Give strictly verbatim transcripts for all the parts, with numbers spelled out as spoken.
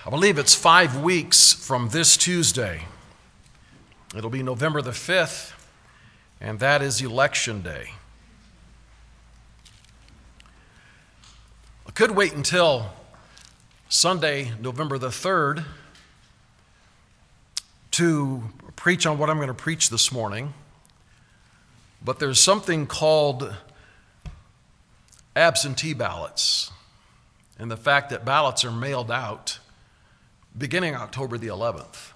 I believe it's five weeks from this Tuesday. It'll be November the fifth, and that is Election Day. I could wait until Sunday, November the third, to preach on what I'm going to preach this morning, but there's something called absentee ballots, and the fact that ballots are mailed out beginning October the eleventh.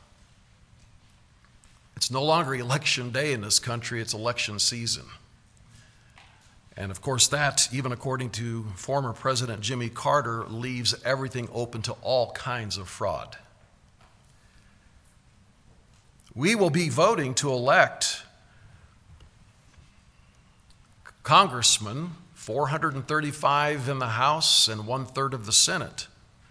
It's no longer election day in this country, it's election season. And of course that, even according to former President Jimmy Carter, leaves everything open to all kinds of fraud. We will be voting to elect congressmen, four hundred thirty-five in the House and one-third of the Senate.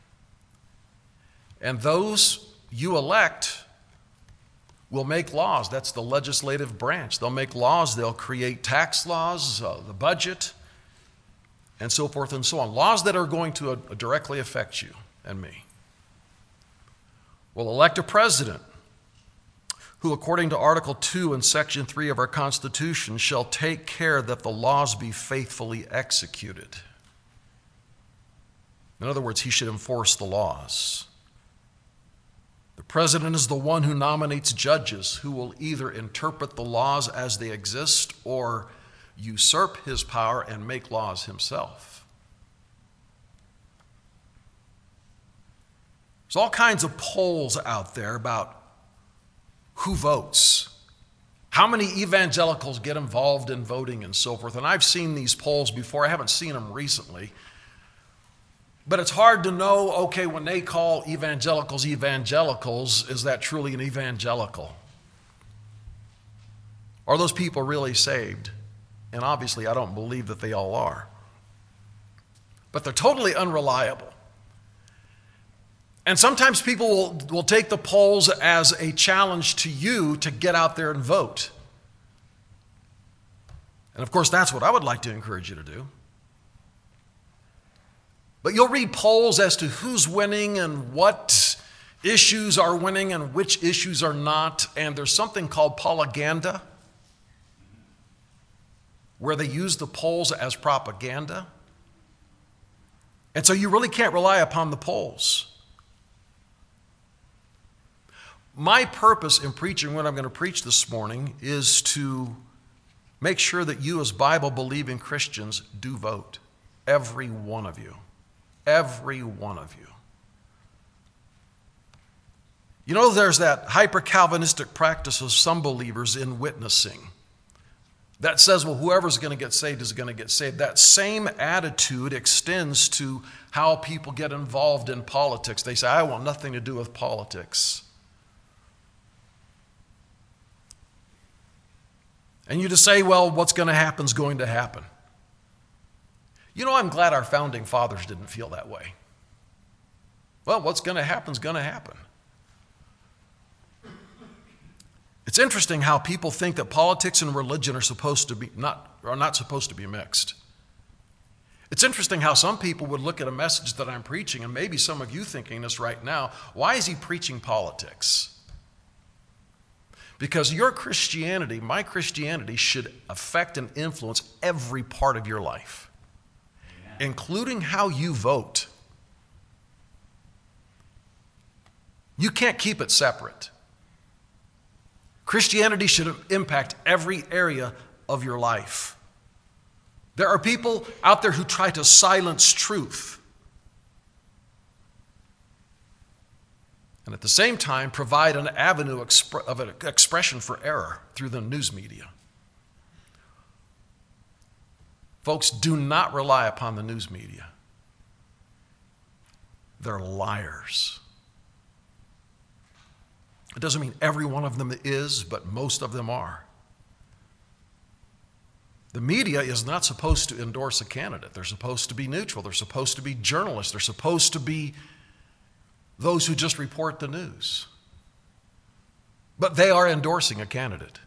And those you elect will make laws. That's the legislative branch. They'll make laws. They'll create tax laws, uh, the budget, and so forth and so on. Laws that are going to uh, directly affect you and me. We'll elect a president who, according to Article two and Section three of our Constitution, shall take care that the laws be faithfully executed. In other words, he should enforce the laws. The president is the one who nominates judges who will either interpret the laws as they exist or usurp his power and make laws himself. There's all kinds of polls out there about who votes, how many evangelicals get involved in voting and so forth. And I've seen these polls before. I haven't seen them recently. But it's hard to know, okay, when they call evangelicals evangelicals, is that truly an evangelical? Are those people really saved? And obviously, I don't believe that they all are. But they're totally unreliable. And sometimes people will, will take the polls as a challenge to you to get out there and vote. And of course, that's what I would like to encourage you to do. But you'll read polls as to who's winning and what issues are winning and which issues are not. And there's something called propaganda, where they use the polls as propaganda. And so you really can't rely upon the polls. My purpose in preaching what I'm going to preach this morning is to make sure that you as Bible-believing Christians do vote. Every one of you. Every one of you. You know, there's that hyper-Calvinistic practice of some believers in witnessing that says, well, whoever's going to get saved is going to get saved. That same attitude extends to how people get involved in politics. They say, I want nothing to do with politics. And you just say, well, what's going to happen is going to happen. You know, I'm glad our founding fathers didn't feel that way. Well, what's going to happen is going to happen. It's interesting how people think that politics and religion are supposed to be not are not supposed to be mixed. It's interesting how some people would look at a message that I'm preaching, and maybe some of you thinking this right now, why is he preaching politics? Because your Christianity, my Christianity, should affect and influence every part of your life, including how you vote. You can't keep it separate. Christianity should impact every area of your life. There are people out there who try to silence truth, and at the same time provide an avenue of an expression for error through the news media. Folks, do not rely upon the news media. They're liars. It doesn't mean every one of them is, but most of them are. The media is not supposed to endorse a candidate. They're supposed to be neutral. They're supposed to be journalists. They're supposed to be those who just report the news. But they are endorsing a candidate.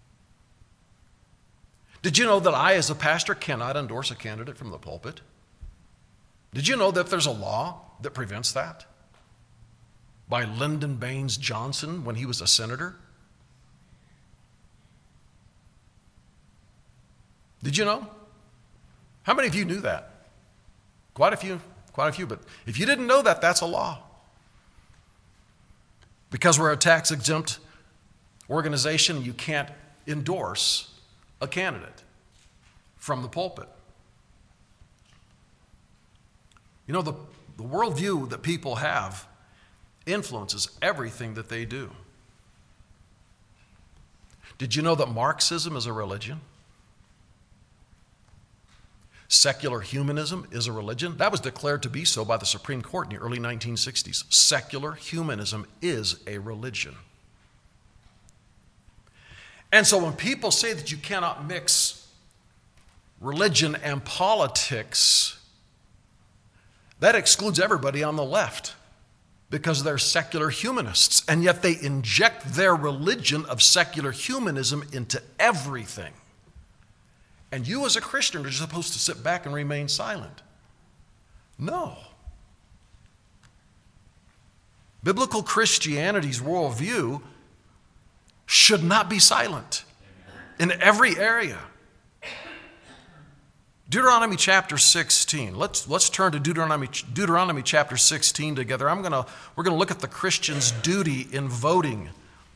Did you know that I, as a pastor, cannot endorse a candidate from the pulpit? Did you know that there's a law that prevents that? by Lyndon Baines Johnson when he was a senator? Did you know? How many of you knew that? Quite a few, quite a few. But if you didn't know that, that's a law. Because we're a tax-exempt organization, you can't endorse a candidate from the pulpit. You know, the, the worldview that people have influences everything that they do. Did you know that Marxism is a religion? Secular humanism is a religion. That was declared to be so by the Supreme Court in the early nineteen sixties. Secular humanism is a religion. And so when people say that you cannot mix religion and politics, that excludes everybody on the left because they're secular humanists. And yet they inject their religion of secular humanism into everything. And you as a Christian are supposed to sit back and remain silent. No. Biblical Christianity's worldview should not be silent in every area. Deuteronomy chapter sixteen. Let's, let's turn to Deuteronomy, Deuteronomy chapter sixteen together. I'm gonna, we're going to look at the Christian's duty in voting.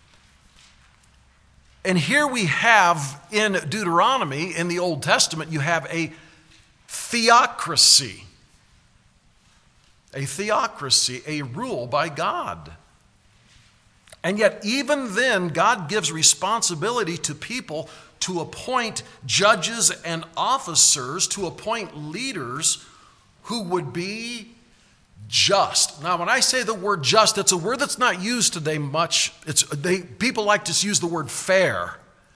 And here we have in Deuteronomy, in the Old Testament, you have a theocracy. A theocracy, a rule by God. And yet, even then, God gives responsibility to people to appoint judges and officers, to appoint leaders who would be just. Now, when I say the word just, it's a word that's not used today much. It's, they, people like to use the word fair.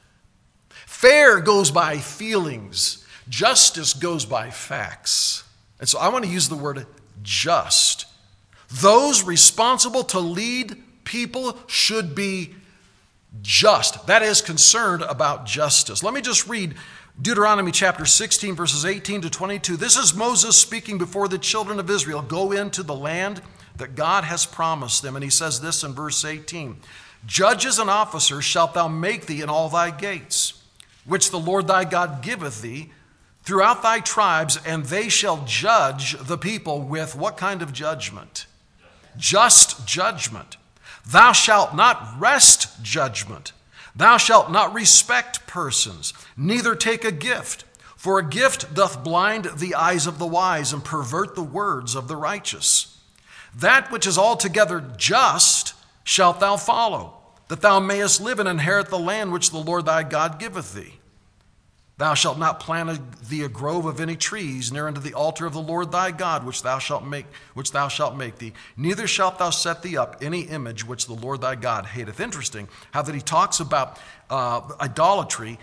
Fair goes by feelings. Justice goes by facts. And so I want to use the word just. Those responsible to lead people should be just. That is, concerned about justice. Let me just read Deuteronomy chapter sixteen, verses eighteen to twenty-two. This is Moses speaking before the children of Israel. Go into the land that God has promised them. And he says this in verse eighteen. Judges and officers shalt thou make thee in all thy gates, which the Lord thy God giveth thee throughout thy tribes, and they shall judge the people with what kind of judgment? Just judgment. Thou shalt not wrest judgment. Thou shalt not respect persons, neither take a gift. For a gift doth blind the eyes of the wise and pervert the words of the righteous. That which is altogether just shalt thou follow, that thou mayest live and inherit the land which the Lord thy God giveth thee. Thou shalt not plant thee a grove of any trees near unto the altar of the Lord thy God, which thou shalt make, which thou shalt make thee. Neither shalt thou set thee up any image which the Lord thy God hateth. Interesting how that he talks about uh, idolatry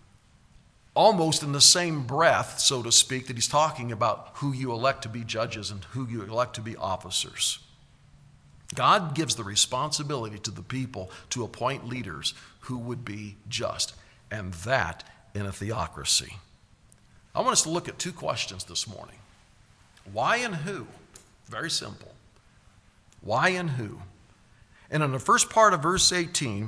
almost in the same breath, so to speak, that he's talking about who you elect to be judges and who you elect to be officers. God gives the responsibility to the people to appoint leaders who would be just, and that in a theocracy. I want us to look at two questions this morning. Why and who? Very simple. Why and who? And in the first part of verse eighteen,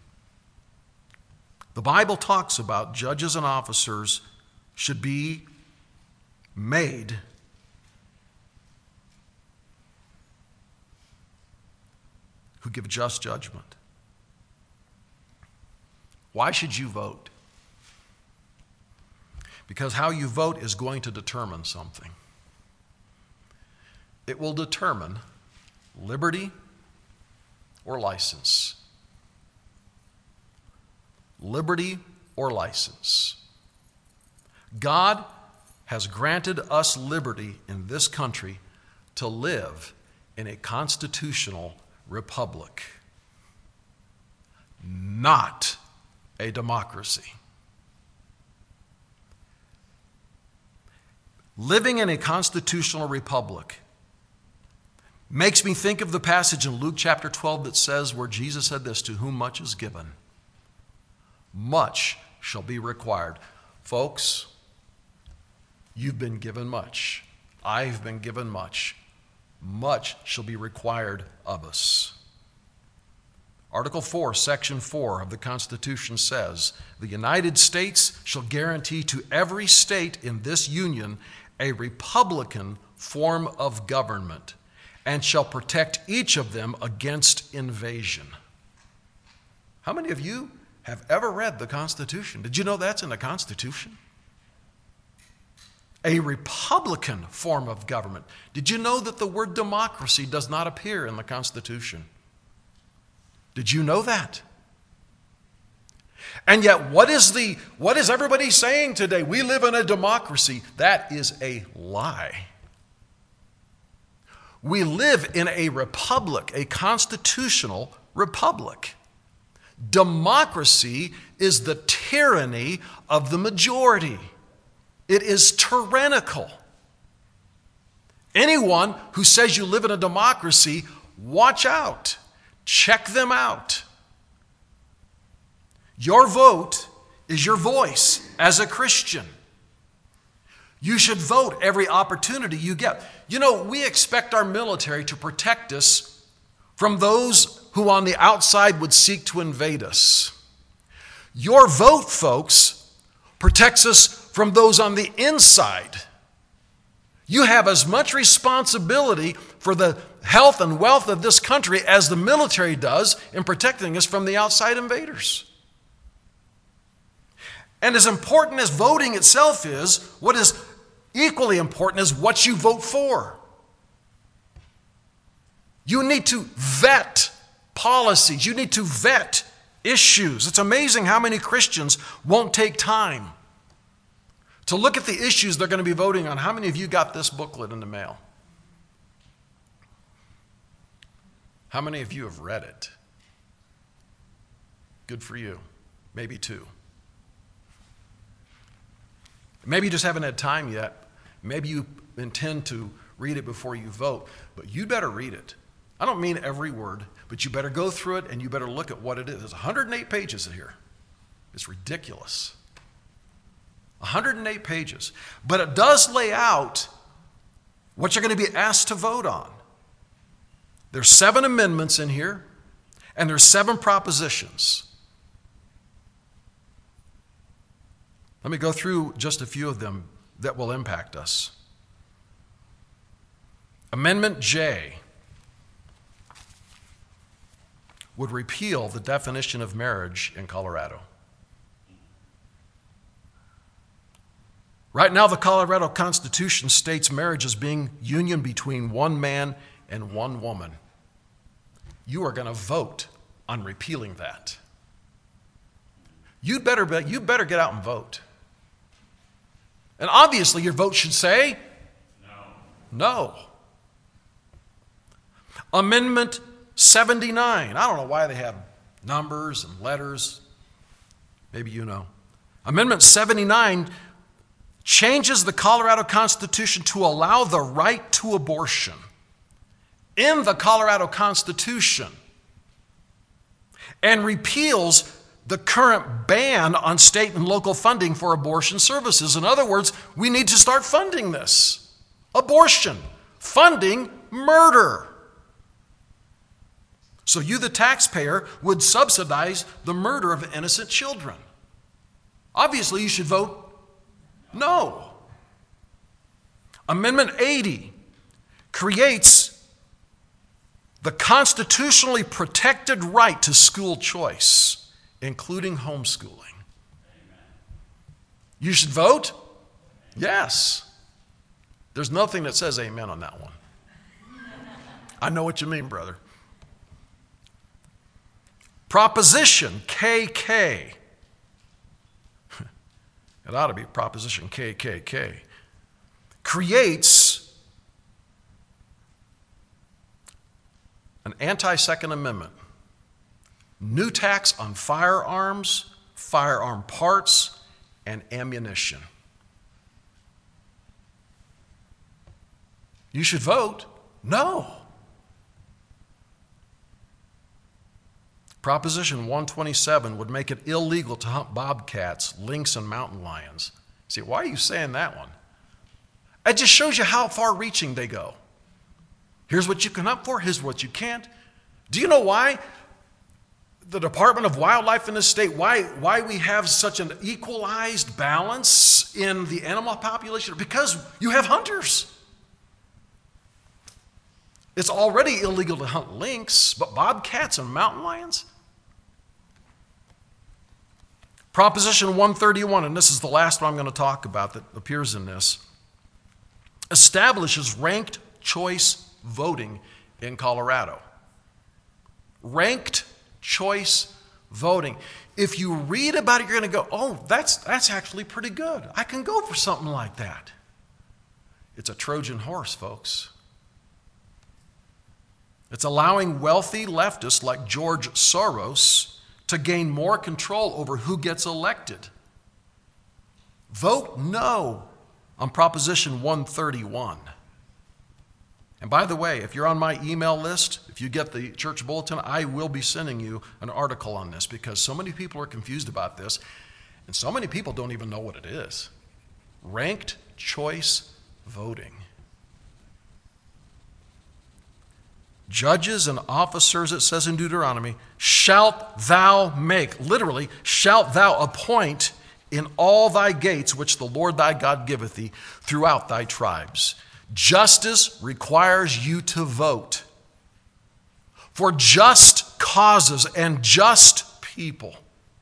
the Bible talks about judges and officers should be made who give just judgment. Why should you vote? Because how you vote is going to determine something. It will determine liberty or license. Liberty or license. God has granted us liberty in this country to live in a constitutional republic, not a democracy. Living in a constitutional republic makes me think of the passage in Luke chapter twelve that says, where Jesus said this, to whom much is given, much shall be required. Folks, you've been given much. I've been given much. much shall be required of us. Article four, Section four of the Constitution says, the United States shall guarantee to every state in this union a republican form of government and shall protect each of them against invasion. How many of you have ever read the Constitution? Did you know that's in the Constitution? A republican form of government. Did you know that the word democracy does not appear in the Constitution? Did you know that? And yet, what is the what is everybody saying today? We live in a democracy. That is a lie. We live in a republic, a constitutional republic. Democracy is the tyranny of the majority. It is tyrannical. Anyone who says you live in a democracy, watch out. Check them out. Your vote is your voice as a Christian. You should vote every opportunity you get. You know, we expect our military to protect us from those who on the outside would seek to invade us. Your vote, folks, protects us from those on the inside. You have as much responsibility for the health and wealth of this country as the military does in protecting us from the outside invaders. And as important as voting itself is, what is equally important is what you vote for. You need to vet policies. You need to vet issues. It's amazing how many Christians won't take time to look at the issues they're going to be voting on. How many of you got this booklet in the mail? How many of you have read it? Good for you. Maybe two. Maybe you just haven't had time yet. Maybe you intend to read it before you vote, but you better read it. I don't mean every word, but you better go through it and you better look at what it is. There's one hundred eight pages in here. It's ridiculous. one hundred eight pages. But it does lay out what you're going to be asked to vote on. There's seven amendments in here, and there's seven propositions. Let me go through just a few of them that will impact us. Amendment J would repeal the definition of marriage in Colorado. Right now, the Colorado Constitution states marriage as being union between one man and one woman. You are going to vote on repealing that. You'd better, be, you better get out and vote. And obviously, your vote should say no. No. Amendment seventy-nine. I don't know why they have numbers and letters. Maybe you know. Amendment seventy-nine changes the Colorado Constitution to allow the right to abortion in the Colorado Constitution and repeals the current ban on state and local funding for abortion services. In other words, we need to start funding this. Abortion, funding murder. So you, the taxpayer, would subsidize the murder of innocent children. Obviously, you should vote no. Amendment eighty creates the constitutionally protected right to school choice, including homeschooling. You should vote? Yes. There's nothing that says amen on that one. I know what you mean, brother. Proposition K K. It ought to be Proposition K K K. Creates an anti-Second Amendment. New tax on firearms, firearm parts, and ammunition. You should vote no. Proposition one twenty-seven would make it illegal to hunt bobcats, lynx, and mountain lions. See, why are you saying that one? It just shows you how far-reaching they go. Here's what you can up for, here's what you can't. Do you know why the Department of Wildlife in this state, why, why we have such an equalized balance in the animal population? Because you have hunters. It's already illegal to hunt lynx, but bobcats and mountain lions? Proposition one thirty-one, and this is the last one I'm going to talk about that appears in this, establishes ranked choice voting in Colorado. Ranked choice voting. If you read about it, you're going to go, oh, that's, that's actually pretty good. I can go for something like that. It's a Trojan horse, folks. It's allowing wealthy leftists like George Soros to gain more control over who gets elected. Vote no on Proposition one thirty-one. And by the way, if you're on my email list, if you get the church bulletin, I will be sending you an article on this because so many people are confused about this, and so many people don't even know what it is. Ranked choice voting. Judges and officers, it says in Deuteronomy, shalt thou make, literally, shalt thou appoint in all thy gates which the Lord thy God giveth thee throughout thy tribes. Justice requires you to vote for just causes and just people.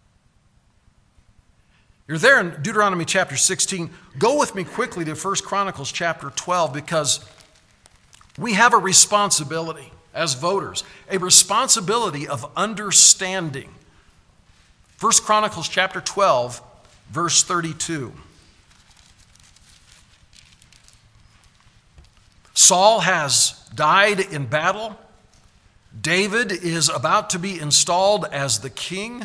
You're there in Deuteronomy chapter sixteen. Go with me quickly to First Chronicles chapter twelve because we have a responsibility as voters, a responsibility of understanding. First Chronicles chapter twelve, verse thirty-two. Saul has died in battle. David is about to be installed as the king.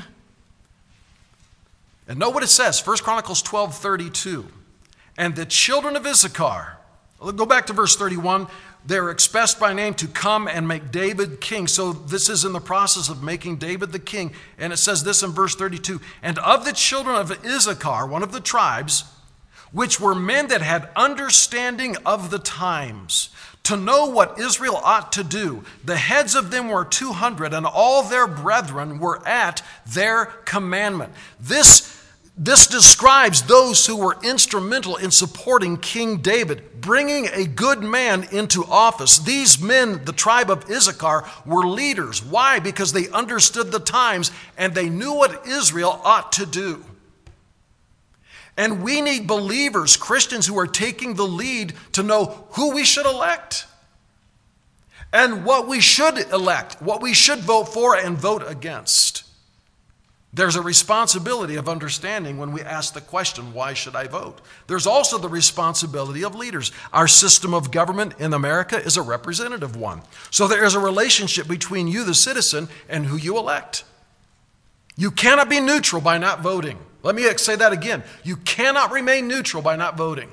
And know what it says, First Chronicles twelve thirty-two. And the children of Issachar, go back to verse thirty-one, they're expressed by name to come and make David king. So this is in the process of making David the king. And it says this in verse thirty-two, and of the children of Issachar, one of the tribes, which were men that had understanding of the times, to know what Israel ought to do. The heads of them were two hundred, and all their brethren were at their commandment. This, this describes those who were instrumental in supporting King David, bringing a good man into office. These men, the tribe of Issachar, were leaders. Why? Because they understood the times, and they knew what Israel ought to do. And we need believers, Christians who are taking the lead to know who we should elect and what we should elect, what we should vote for and vote against. There's a responsibility of understanding when we ask the question, why should I vote? There's also the responsibility of leaders. Our system of government in America is a representative one. So there is a relationship between you, the citizen, and who you elect. You cannot be neutral by not voting. Let me say that again. You cannot remain neutral by not voting.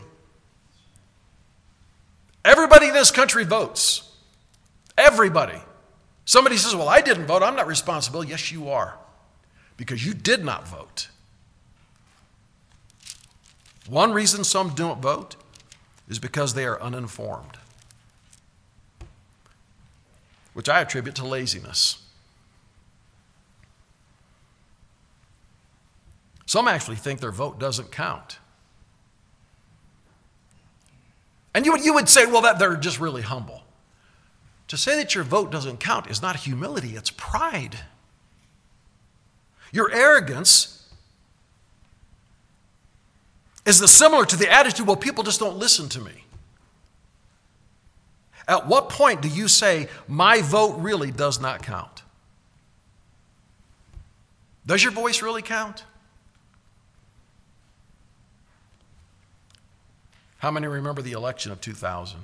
Everybody in this country votes. Everybody. Somebody says, well, I didn't vote. I'm not responsible. Yes, you are. Because you did not vote. One reason some don't vote is because they are uninformed, which I attribute to laziness. Some actually think their vote doesn't count. And you would, you would say, well, that they're just really humble. To say that your vote doesn't count is not humility, it's pride. Your arrogance is the similar to the attitude, well, people just don't listen to me. At what point do you say, my vote really does not count? Does your voice really count? How many remember the election of two thousand?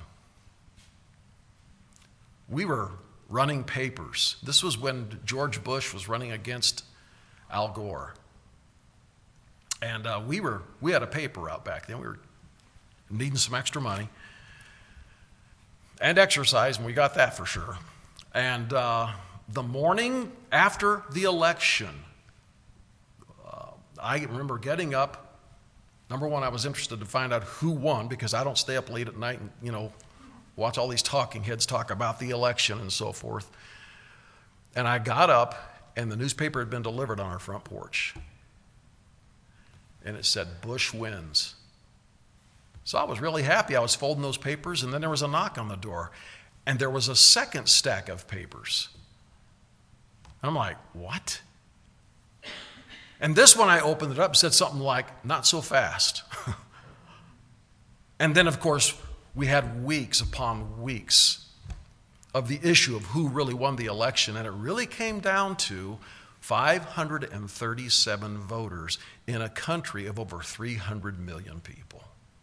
We were running papers. This was when George Bush was running against Al Gore. And uh, we were we had a paper out back then. We were needing some extra money and exercise, and we got that for sure. And uh, the morning after the election, uh, I remember getting up. Number one, I was interested to find out who won because I don't stay up late at night and, you know, watch all these talking heads talk about the election and so forth. And I got up, and the newspaper had been delivered on our front porch. And it said, Bush wins. So I was really happy. I was folding those papers, and then there was a knock on the door. And there was a second stack of papers. I'm like, what? And this one, I opened it up, said something like, not so fast. And then, of course, we had weeks upon weeks of the issue of who really won the election. And it really came down to five hundred thirty-seven voters in a country of over three hundred million people.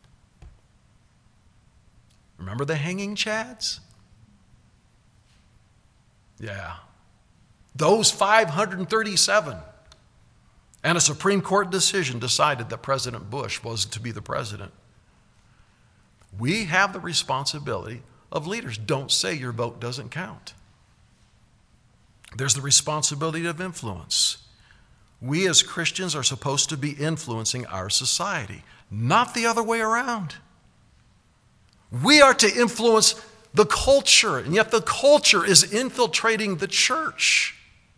Remember the hanging chads? Yeah. Those five hundred thirty-seven. And a Supreme Court decision decided that President Bush was to be the president. We have the responsibility of leaders. Don't say your vote doesn't count. There's the responsibility of influence. We as Christians are supposed to be influencing our society, not the other way around. We are to influence the culture, and yet the culture is infiltrating the church.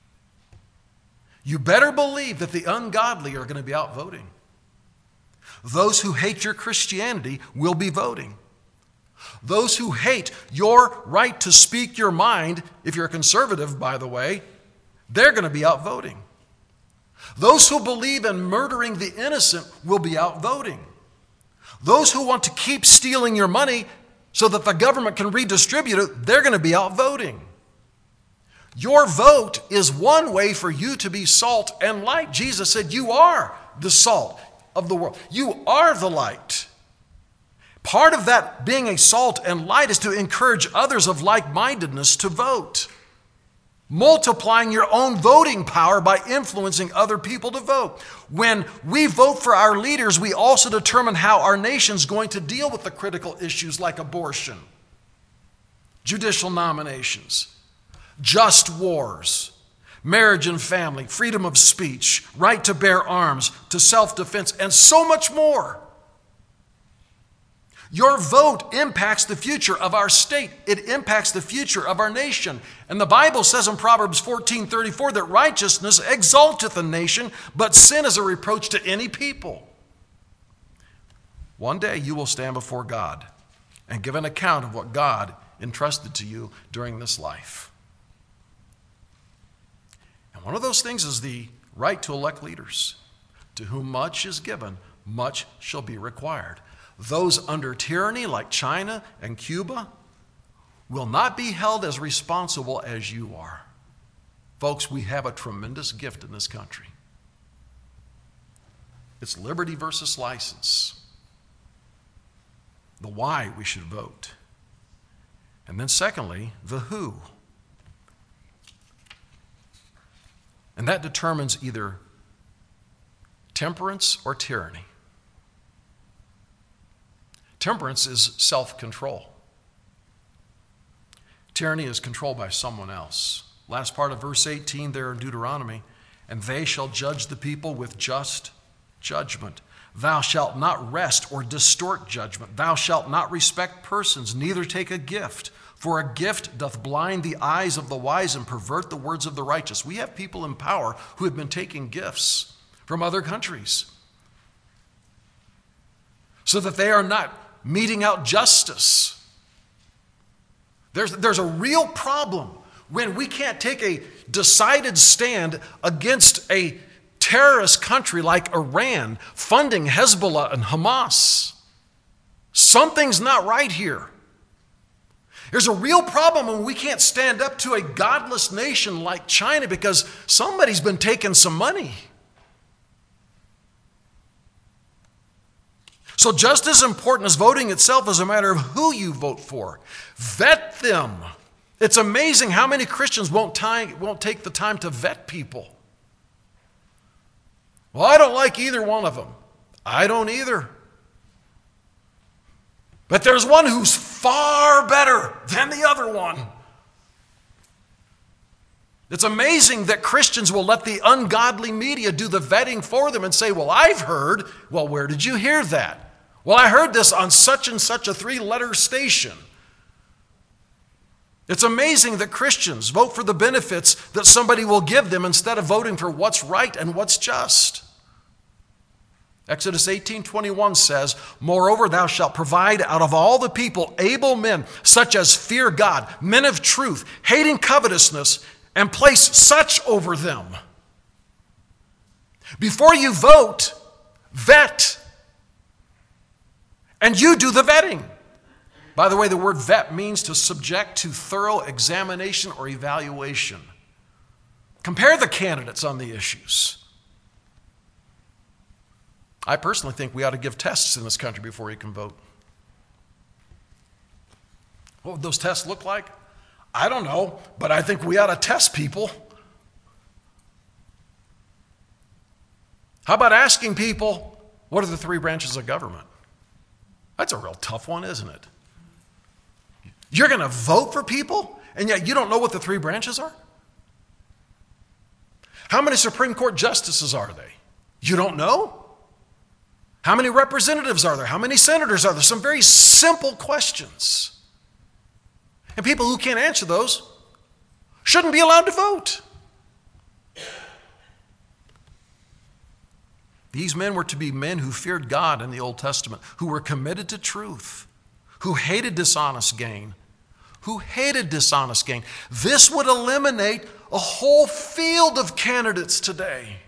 You better believe that the ungodly are going to be out voting. Those who hate your Christianity will be voting. Those who hate your right to speak your mind, if you're a conservative, by the way, they're going to be out voting. Those who believe in murdering the innocent will be out voting. Those who want to keep stealing your money so that the government can redistribute it, they're going to be out voting. Your vote is one way for you to be salt and light. Jesus said, you are the salt of the world. You are the light. Part of that being a salt and light is to encourage others of like-mindedness to vote. Multiplying your own voting power by influencing other people to vote. When we vote for our leaders, we also determine how our nation's going to deal with the critical issues like abortion, judicial nominations, just wars, marriage and family, freedom of speech, right to bear arms, to self-defense, and so much more. Your vote impacts the future of our state. It impacts the future of our nation. And the Bible says in Proverbs fourteen thirty-four that righteousness exalteth a nation, but sin is a reproach to any people. One day you will stand before God and give an account of what God entrusted to you during this life. And one of those things is the right to elect leaders. To whom much is given, much shall be required. Those under tyranny like China and Cuba will not be held as responsible as you are. Folks, we have a tremendous gift in this country. It's liberty versus license. The why we should vote. And then secondly, the who. And that determines either temperance or tyranny. Temperance is self-control. Tyranny is controlled by someone else. Last part of verse eighteen there in Deuteronomy, and they shall judge the people with just judgment. Thou shalt not wrest or distort judgment. Thou shalt not respect persons, neither take a gift. For a gift doth blind the eyes of the wise and pervert the words of the righteous. We have people in power who have been taking gifts from other countries so that they are not meting out justice. There's, there's a real problem when we can't take a decided stand against a terrorist country like Iran funding Hezbollah and Hamas. Something's not right here. There's a real problem when we can't stand up to a godless nation like China because somebody's been taking some money. So just as important as voting itself is a matter of who you vote for. Vet them. It's amazing how many Christians won't, time, won't take the time to vet people. Well, I don't like either one of them. I don't either. But there's one who's far better than the other one. It's amazing that Christians will let the ungodly media do the vetting for them and say, well, I've heard. Well, where did you hear that? Well, I heard this on such and such a three-letter station. It's amazing that Christians vote for the benefits that somebody will give them instead of voting for what's right and what's just. Exodus eighteen twenty-one says, "Moreover, thou shalt provide out of all the people able men, such as fear God, men of truth, hating covetousness, and place such over them." Before you vote, vet. And you do the vetting. By the way, the word vet means to subject to thorough examination or evaluation. Compare the candidates on the issues. I personally think we ought to give tests in this country before you can vote. What would those tests look like? I don't know, but I think we ought to test people. How about asking people, what are the three branches of government? That's a real tough one, isn't it? You're going to vote for people, and yet you don't know what the three branches are? How many Supreme Court justices are they? You don't know? How many representatives are there? How many senators are there? Some very simple questions. And people who can't answer those shouldn't be allowed to vote. These men were to be men who feared God in the Old Testament, who were committed to truth, who hated dishonest gain, who hated dishonest gain. This would eliminate a whole field of candidates today.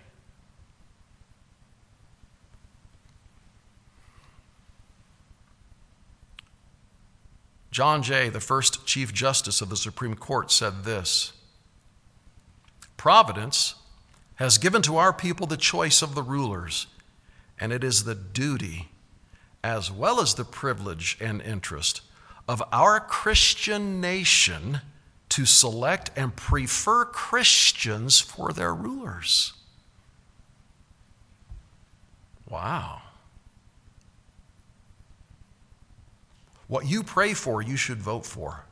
John Jay, the first Chief Justice of the Supreme Court, said this: "Providence has given to our people the choice of the rulers, and it is the duty as well as the privilege and interest of our Christian nation to select and prefer Christians for their rulers." Wow. What you pray for, you should vote for.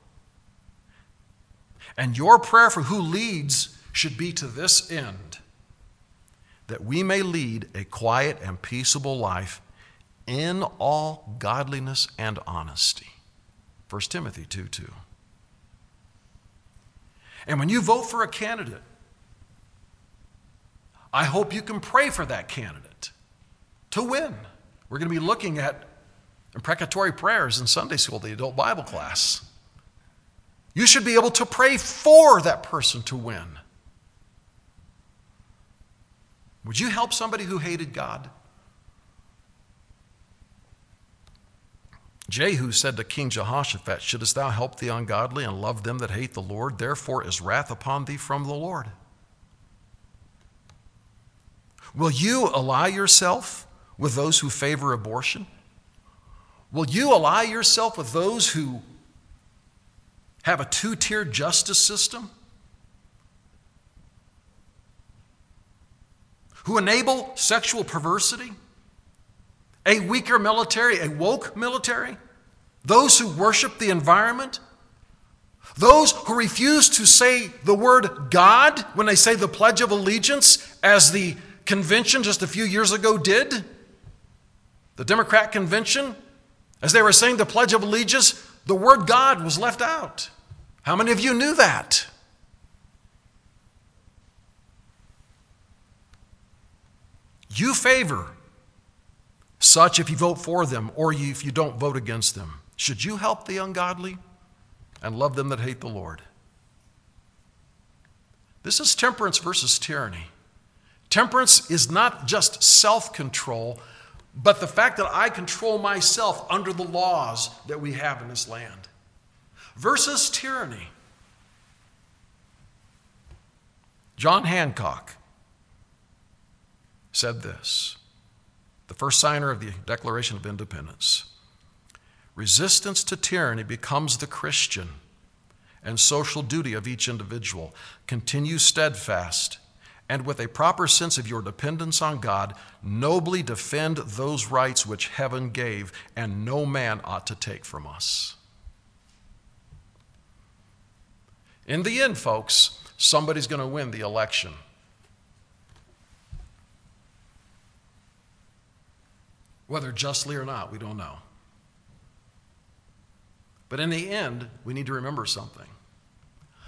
And your prayer for who leads should be to this end: that we may lead a quiet and peaceable life in all godliness and honesty. First Timothy two two. And when you vote for a candidate, I hope you can pray for that candidate to win. We're going to be looking at imprecatory prayers in Sunday school, the adult Bible class. You should be able to pray for that person to win. Would you help somebody who hated God? Jehu said to King Jehoshaphat, "Shouldest thou help the ungodly and love them that hate the Lord? Therefore is wrath upon thee from the Lord." Will you ally yourself with those who favor abortion? Will you ally yourself with those who have a two-tiered justice system? Who enable sexual perversity? A weaker military, a woke military? Those who worship the environment? Those who refuse to say the word God when they say the Pledge of Allegiance, as the convention just a few years ago did? The Democrat convention, as they were saying the Pledge of Allegiance, the word God was left out. How many of you knew that? You favor such if you vote for them, or if you don't vote against them. Should you help the ungodly and love them that hate the Lord? This is temperance versus tyranny. Temperance is not just self-control, but the fact that I control myself under the laws that we have in this land. Versus tyranny. John Hancock said this, the first signer of the Declaration of Independence: "Resistance to tyranny becomes the Christian and social duty of each individual. Continue steadfast, and with a proper sense of your dependence on God, nobly defend those rights which heaven gave and no man ought to take from us." In the end, folks, somebody's going to win the election. Whether justly or not, we don't know. But in the end, we need to remember something.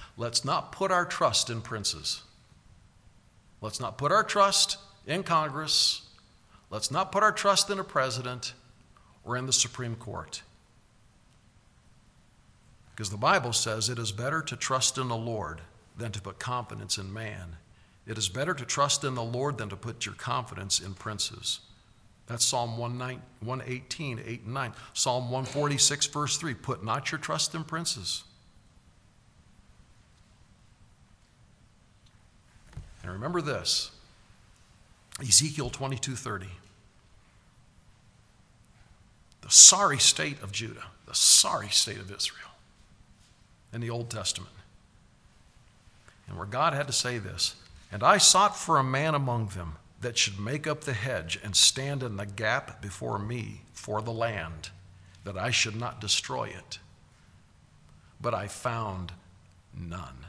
Let's not put our trust in princes. Let's not put our trust in Congress. Let's not put our trust in a president or in the Supreme Court. Because the Bible says it is better to trust in the Lord than to put confidence in man. It is better to trust in the Lord than to put your confidence in princes. That's Psalm one eighteen, eight and nine. Psalm one forty-six, verse three. Put not your trust in princes. And remember this, Ezekiel twenty-two thirty. The sorry state of Judah, the sorry state of Israel in the Old Testament. And where God had to say this, and I sought for a man among them that should make up the hedge and stand in the gap before me for the land, that I should not destroy it. But I found none.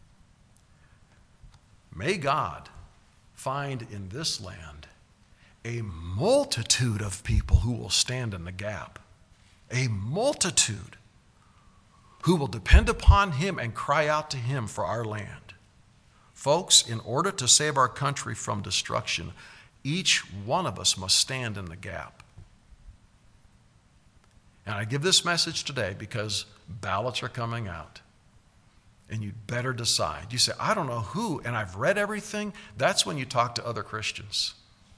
May God find in this land a multitude of people who will stand in the gap, a multitude who will depend upon him and cry out to him for our land. Folks, in order to save our country from destruction, each one of us must stand in the gap. And I give this message today because ballots are coming out. And you'd better decide. You say, I don't know who, and I've read everything. That's when you talk to other Christians.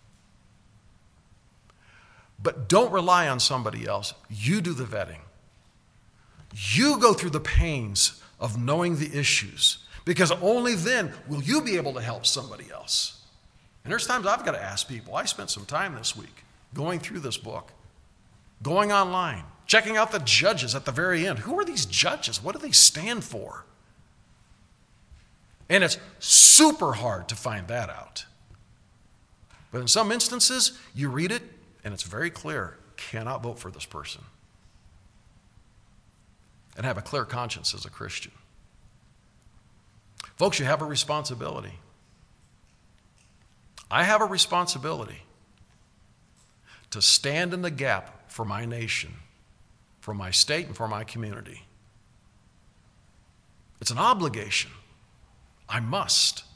But don't rely on somebody else. You do the vetting. You go through the pains of knowing the issues, because only then will you be able to help somebody else. And there's times I've got to ask people. I spent some time this week going through this book, going online, checking out the judges at the very end. Who are these judges? What do they stand for? And it's super hard to find that out. But in some instances, you read it, and it's very clear, cannot vote for this person. And have a clear conscience as a Christian. Folks, you have a responsibility. I have a responsibility to stand in the gap for my nation, for my state, and for my community. It's an obligation. I must.